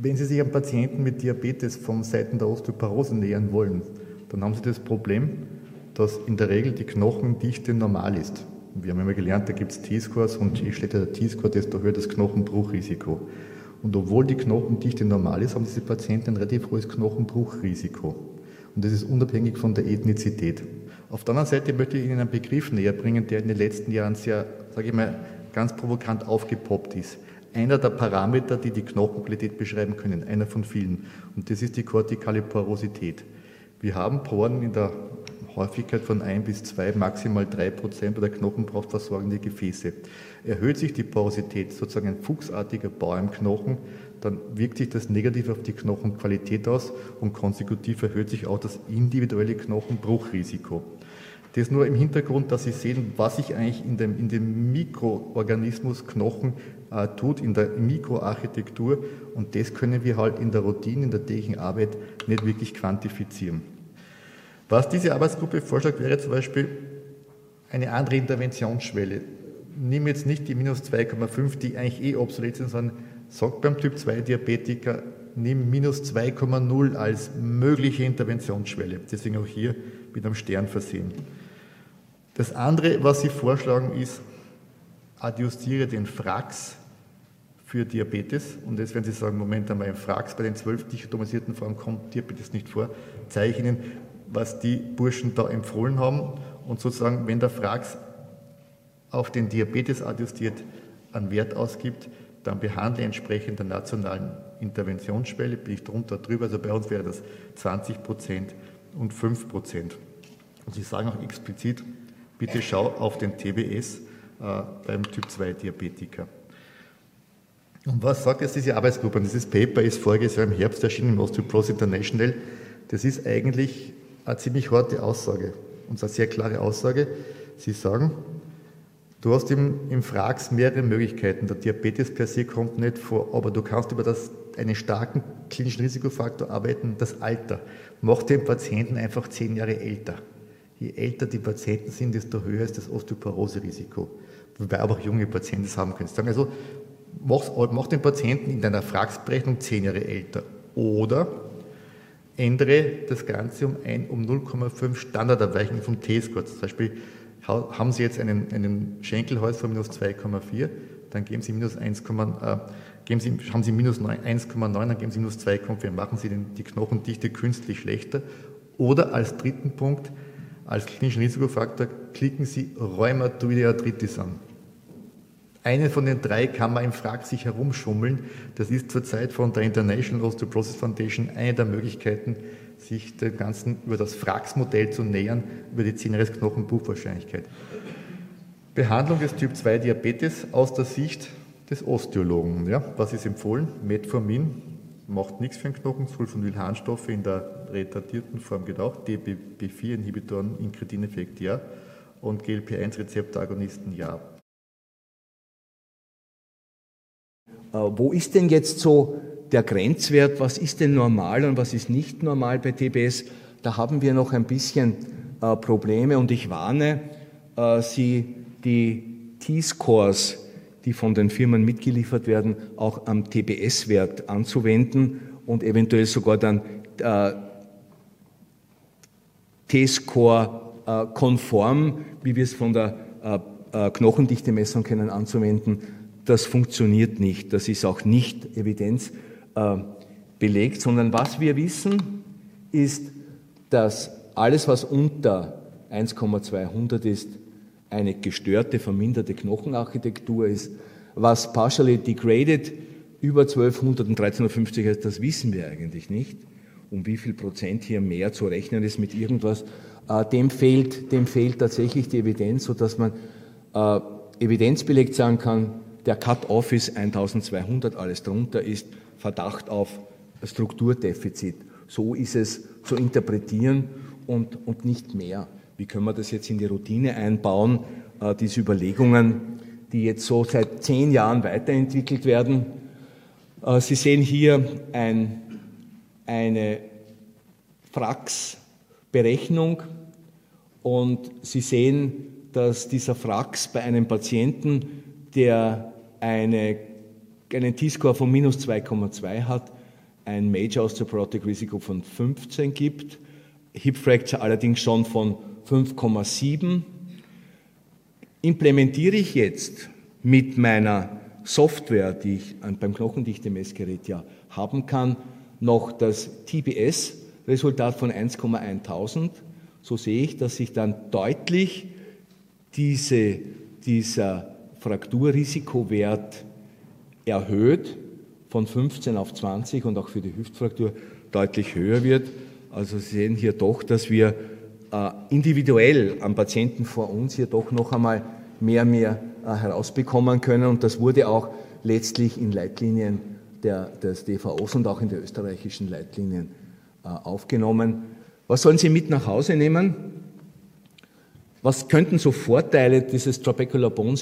Wenn Sie sich einem Patienten mit Diabetes von Seiten der Osteoporose nähern wollen, dann haben Sie das Problem, dass in der Regel die Knochendichte normal ist. Wir haben immer gelernt, da gibt es T-Scores und je schlechter der T-Score, desto höher das Knochenbruchrisiko. Und obwohl die Knochendichte normal ist, haben diese Patienten ein relativ hohes Knochenbruchrisiko. Und das ist unabhängig von der Ethnizität. Auf der anderen Seite möchte ich Ihnen einen Begriff näher bringen, der in den letzten Jahren sehr, sage ich mal, ganz provokant aufgepoppt ist. Einer der Parameter, die die Knochenqualität beschreiben können, einer von vielen. Und das ist die kortikale Porosität. Wir haben Poren in der Häufigkeit von 1 bis 2, maximal 3% bei der knochenbrauchversorgende Gefäße. Erhöht sich die Porosität, sozusagen ein fuchsartiger Bau im Knochen, dann wirkt sich das negativ auf die Knochenqualität aus und konsekutiv erhöht sich auch das individuelle Knochenbruchrisiko. Das nur im Hintergrund, dass Sie sehen, was sich eigentlich in dem Mikroorganismus Knochen tut, in der Mikroarchitektur, und das können wir halt in der Routine, in der täglichen Arbeit nicht wirklich quantifizieren. Was diese Arbeitsgruppe vorschlägt, wäre zum Beispiel eine andere Interventionsschwelle. Nimm jetzt nicht die minus 2,5, die eigentlich obsolet sind, sondern sag beim Typ-2-Diabetiker, nimm minus 2,0 als mögliche Interventionsschwelle. Deswegen auch hier mit einem Stern versehen. Das andere, was Sie vorschlagen, ist, adjustiere den Frax für Diabetes. Und jetzt werden Sie sagen, Moment einmal, im Frax bei den 12 dichotomisierten Formen kommt Diabetes nicht vor. Zeige ich Ihnen, was die Burschen da empfohlen haben. Und sozusagen, wenn der Frax auf den Diabetes adjustiert einen Wert ausgibt, dann behandle entsprechend der nationalen Interventionsschwelle, bin ich drunter, drüber, also bei uns wäre das 20% und 5%. Und Sie sagen auch explizit, bitte schau auf den TBS beim Typ-2-Diabetiker. Und was sagt jetzt diese Arbeitsgruppe? Und dieses Paper ist voriges Jahr im Herbst erschienen im Osteoporosis International. Das ist eigentlich eine ziemlich harte Aussage und eine sehr klare Aussage. Sie sagen, du hast im Frax mehrere Möglichkeiten. Der Diabetes per se kommt nicht vor, aber du kannst über einen starken klinischen Risikofaktor arbeiten, das Alter. Mach den Patienten einfach 10 Jahre älter. Je älter die Patienten sind, desto höher ist das Osteoporose-Risiko. Wobei aber auch junge Patienten das haben können. Sagen also, mach den Patienten in deiner Frax-Berechnung 10 Jahre älter. Oder ändere das Ganze um 0,5 Standardabweichungen vom T-Score. Zum Beispiel haben Sie jetzt einen Schenkelhals von minus 2,4, dann geben Sie minus 1, haben Sie minus 1,9, dann geben Sie minus 2,4, machen Sie die Knochendichte künstlich schlechter. Oder als dritten Punkt, als klinischen Risikofaktor, klicken Sie Rheumatoide Arthritis an. Einen von den 3 kann man im Frax sich herumschummeln. Das ist zurzeit von der International Osteoporosis Foundation eine der Möglichkeiten, sich dem Ganzen über das Frax-Modell zu nähern, über die 10-Jahres-Knochenbruchwahrscheinlichkeit. Behandlung des Typ-2-Diabetes aus der Sicht des Osteologen. Ja, was ist empfohlen? Metformin macht nichts für den Knochen, Sulfonylharnstoffe in der retardierten Form geht auch, DPP4-Inhibitoren, Incretin-Effekt ja und GLP-1-Rezeptoragonisten ja. Wo ist denn jetzt so der Grenzwert? Was ist denn normal und was ist nicht normal bei TBS? Da haben wir noch ein bisschen Probleme und ich warne Sie, die T-Scores, die von den Firmen mitgeliefert werden, auch am TBS-Wert anzuwenden und eventuell sogar dann T-Score-konform, wie wir es von der Knochendichte-Messung kennen, anzuwenden. Das funktioniert nicht. Das ist auch nicht evidenzbelegt, sondern was wir wissen, ist, dass alles, was unter 1,200 ist, eine gestörte, verminderte Knochenarchitektur ist. Was partially degraded über 1200 und 1350 ist, das wissen wir eigentlich nicht. Um wie viel Prozent hier mehr zu rechnen ist mit irgendwas, dem fehlt tatsächlich die Evidenz, sodass man evidenzbelegt sagen kann, der Cut-off ist 1200, alles drunter ist Verdacht auf Strukturdefizit. So ist es zu interpretieren und nicht mehr. Wie können wir das jetzt in die Routine einbauen? Diese Überlegungen, die jetzt so seit 10 Jahren weiterentwickelt werden. Sie sehen hier eine Frax-Berechnung und Sie sehen, dass dieser Frax bei einem Patienten, der einen T-Score von minus 2,2 hat, ein Major Osteoporotic Risiko von 15 gibt, Hip Fracture allerdings schon von 5,7. Implementiere ich jetzt mit meiner Software, die ich beim Knochendichte-Messgerät ja haben kann, noch das TBS-Resultat von 1,1000, so sehe ich, dass sich dann deutlich dieser Frakturrisikowert erhöht, von 15 auf 20 und auch für die Hüftfraktur deutlich höher wird. Also Sie sehen hier doch, dass wir individuell am Patienten vor uns hier doch noch einmal mehr herausbekommen können. Und das wurde auch letztlich in Leitlinien des DVOs und auch in den österreichischen Leitlinien aufgenommen. Was sollen Sie mit nach Hause nehmen? Was könnten so Vorteile dieses Trabecular Bone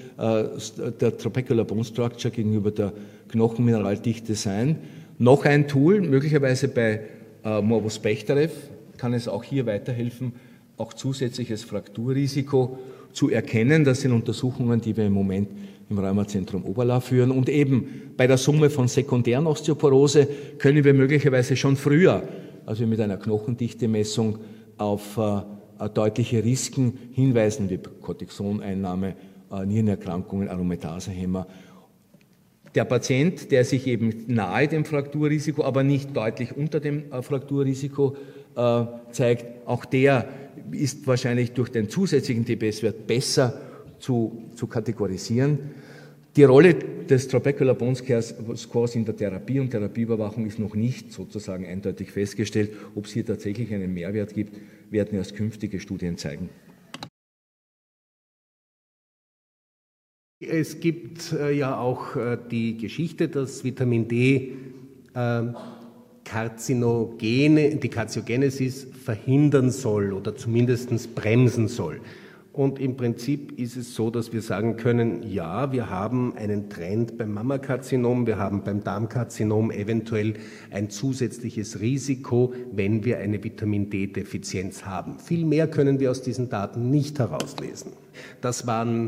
Structure gegenüber der Knochenmineraldichte sein? Noch ein Tool, möglicherweise bei Morbus Bechterew, kann es auch hier weiterhelfen, auch zusätzliches Frakturrisiko zu erkennen. Das sind Untersuchungen, die wir im Moment im Rheumazentrum Oberla führen. Und eben bei der Summe von sekundären Osteoporose können wir möglicherweise schon früher, also mit einer Knochendichtemessung, auf deutliche Risiken hinweisen, wie Cortisoneinnahme, Nierenerkrankungen, Aromatasehemmer. Der Patient, der sich eben nahe dem Frakturrisiko, aber nicht deutlich unter dem Frakturrisiko zeigt, auch der ist wahrscheinlich durch den zusätzlichen TBS-Wert besser zu kategorisieren. Die Rolle des Trabecular Bone Scores in der Therapie und Therapieüberwachung ist noch nicht sozusagen eindeutig festgestellt. Ob es hier tatsächlich einen Mehrwert gibt, werden erst künftige Studien zeigen. Es gibt ja auch die Geschichte, dass Vitamin D die Karziogenesis verhindern soll oder zumindest bremsen soll. Und im Prinzip ist es so, dass wir sagen können, ja, wir haben einen Trend beim Mammakarzinom, wir haben beim Darmkarzinom eventuell ein zusätzliches Risiko, wenn wir eine Vitamin-D-Defizienz haben. Viel mehr können wir aus diesen Daten nicht herauslesen. Das waren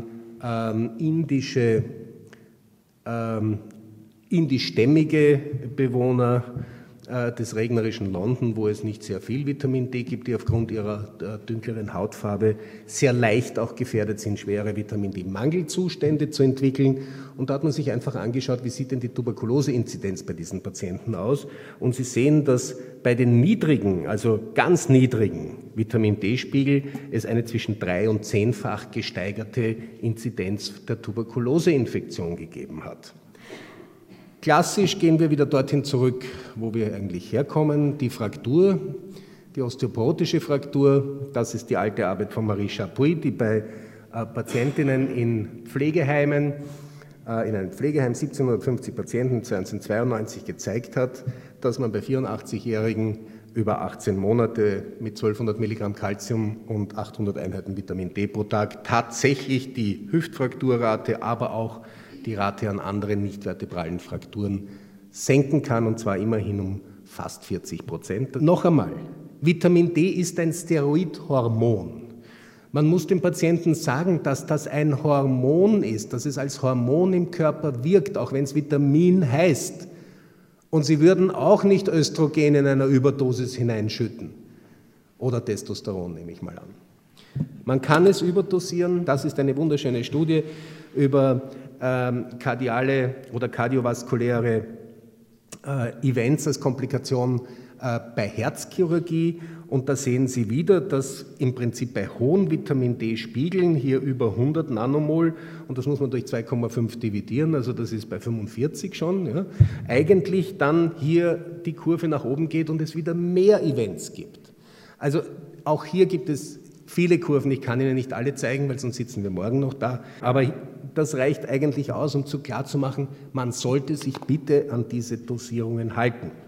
indischstämmige Bewohner des regnerischen London, wo es nicht sehr viel Vitamin D gibt, die aufgrund ihrer dunkleren Hautfarbe sehr leicht auch gefährdet sind, schwere Vitamin-D-Mangelzustände zu entwickeln. Und da hat man sich einfach angeschaut, wie sieht denn die Tuberkulose-Inzidenz bei diesen Patienten aus. Und Sie sehen, dass bei den niedrigen, also ganz niedrigen Vitamin-D-Spiegel es eine zwischen 3- und 10-fach gesteigerte Inzidenz der Tuberkuloseinfektion gegeben hat. Klassisch gehen wir wieder dorthin zurück, wo wir eigentlich herkommen. Die Fraktur, die osteoporotische Fraktur, das ist die alte Arbeit von Marie Chapuis, die bei Patientinnen in Pflegeheimen, in einem Pflegeheim 1750 Patienten 1992 gezeigt hat, dass man bei 84-Jährigen über 18 Monate mit 1200 Milligramm Calcium und 800 Einheiten Vitamin D pro Tag tatsächlich die Hüftfrakturrate, aber auch die Rate an anderen nicht-vertebralen Frakturen senken kann, und zwar immerhin um fast 40%. Noch einmal, Vitamin D ist ein Steroidhormon. Man muss dem Patienten sagen, dass das ein Hormon ist, dass es als Hormon im Körper wirkt, auch wenn es Vitamin heißt. Und Sie würden auch nicht Östrogen in einer Überdosis hineinschütten. Oder Testosteron, nehme ich mal an. Man kann es überdosieren. Das ist eine wunderschöne Studie über kardiale oder kardiovaskuläre Events als Komplikation bei Herzchirurgie. Und da sehen Sie wieder, dass im Prinzip bei hohen Vitamin-D-Spiegeln hier über 100 Nanomol, und das muss man durch 2,5 dividieren, also das ist bei 45 schon, ja, eigentlich dann hier die Kurve nach oben geht und es wieder mehr Events gibt. Also auch hier gibt es viele Kurven, ich kann Ihnen nicht alle zeigen, weil sonst sitzen wir morgen noch da, aber das reicht eigentlich aus, um klarzumachen, man sollte sich bitte an diese Dosierungen halten.